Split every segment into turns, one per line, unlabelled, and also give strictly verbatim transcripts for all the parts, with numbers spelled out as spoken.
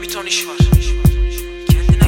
bir ton iş var. Kendine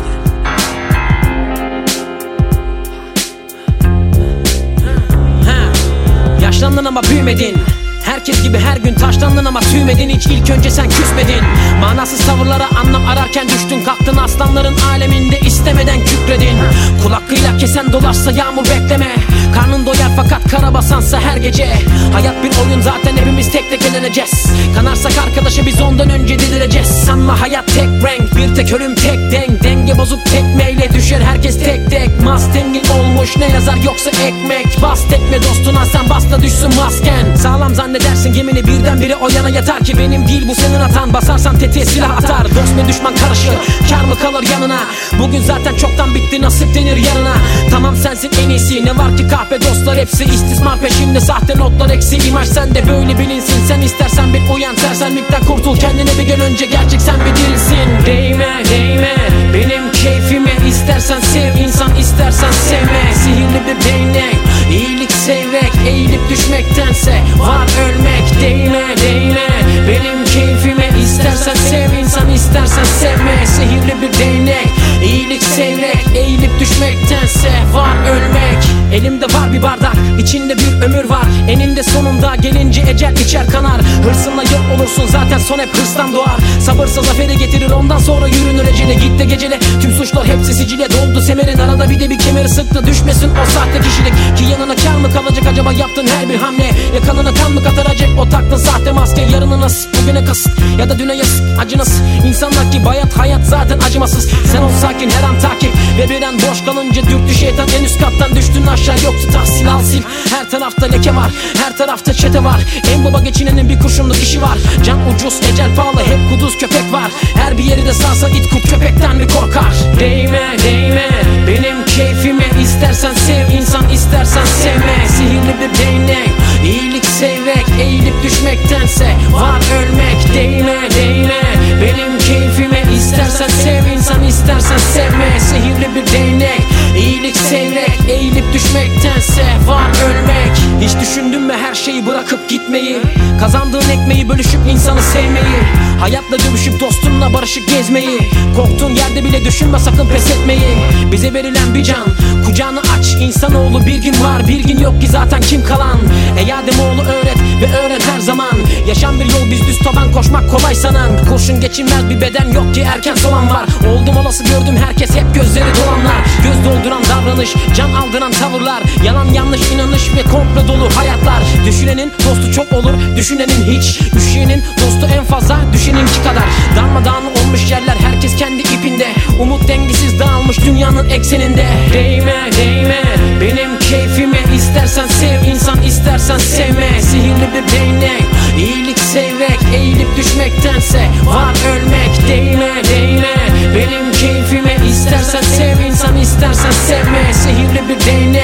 gel. Ha. Yaşlandın ama büyümedin. Herkes gibi her gün taşlandın ama tüymedin. Hiç ilk önce sen küsmedin. Manasız tavırlara anlam ararken düştün kalktın. Aslanların aleminde istemeden kükredin. Kul hakkıyla kesen dolarsa yağmur bekleme. Karnın doyar fakat kara basansa her gece. Hayat bir oyun zaten hepimiz tek tek eleneceğiz. Kanarsak arkadaşı biz ondan önce delireceğiz. Sanma hayat tek renk, bir tek ölüm tek denk. Denge bozuk tekmeyle düşer herkes tek tek. Mustang'in olmuş ne yazar yoksa ekmek. Bas tekme dostuna sen bas da düşsün masken. Sağlam zannedersin gemini birdenbire o yana yatar ki benim değil bu senin hatan. Basarsan tetiğe silah atar. Dost ve düşman karışır, kar mı kalır yanına. Bugün zaten çoktan bitti, nasip denir yarına. Tamam sensin en iyisi, ne var ki kahpe dostlar hepsi istismar peşinde. Sahte notlar eksi, imaj sende böyle bilinsin. Sen istersen bir uyan, sersemlikten kurtul. Kendine bir gün önce gerçek sen bir değilsin. Değme değme benim keyfime, istersen sev insan istersen sevme. Sihirli bir değnek, iyilik sevrek, eğilip düşmektense var ölmek. Değme değme benim keyfime, istersen sev insan istersen sevme. Sihirli bir değnek, iyilik sevrek, eğilip düşmektense var ölmek. Elimde var bir bardak, içinde bir ömür var. Eninde sonunda gelince ecel içer kanar. Hırsınla yok olursun zaten son hep hırstan doğar. Sabırsa zaferi getirir ondan sonra yürünür ecele. Git de gecele tüm suçlar hepsi sicile doldu semerin. Arada bir de bir kemeri sıktı düşmesin o sahte kişilik. Ki yanına kar mı kalacak acaba yaptığın her bir hamle. Yakanına kan mı kataracak o taktın sahte maske. Yarını nasıl bugüne kasıt ya da düne yazık acı nasıl. İnsanlar ki bayat hayat zaten acımasız. Sen ol sakin her an takip ve bir an boş kalınca dürttü şeytan en üst kattan düştün aşağı yoktu tahsil al sil. Her tarafta leke var, her tarafta çete var. En baba geçinenin bir kurşunluk işi var. Can ucuz ecel pahalı hep kuduz köpek var. Her bir yeri de sarsa it kurt köpekten mi korkar? Değme değme benim keyfime, istersen sev insan istersen sevme. Sihirli bir değnek, iyilik sevrek, eğilip düşmektense var ölmek. Değme değme benim keyfime, istersen sev insan istersen sevme. Sihirli bir değnek, iyilik sevrek, eğilip düşmektense var ölmek. Hiç düşündün mü her şeyi bırakıp gitmeyi? Kazandığın ekmeği bölüşüp insanı sevmeyi. Hayatla dövüşüp dostunla barışık gezmeyi. Korktuğun yerde bile düşünme sakın pes etmeyi. Bize verilen bir can, kucağını aç. İnsanoğlu bir gün var bir gün yok ki zaten kim kalan. Ey Ademoğlu öğret ve öğren her zaman. Yaşam bir yol biz düz taban koşmak kolay sanan. Kurşun geçilmez bir beden yok ki erken soğan var. Oldum olası gördüm herkes hep gözleri dolanlar. Göz dolduran davranış, can aldıran tavırlar. Yalan yanlış inanış ve komplo dolu hayatlar. Düşünenin dostu çok olur, düşünenin hiç. Üşüyenin dostu en fazla düşeninki kadar. Darmadağın olmuş yerler herkes kendi ipinde. Umut dengesiz dağılmış dünyanın ekseninde. Değme değme benim keyfime, istersen sev insan istersen sevme. Sihirli bir değnek, iyilik sevrek, eğilip düşmektense var ölmek. Değme değme benim keyfime, istersen sev insan istersen sevme. Sihirli bir değnek,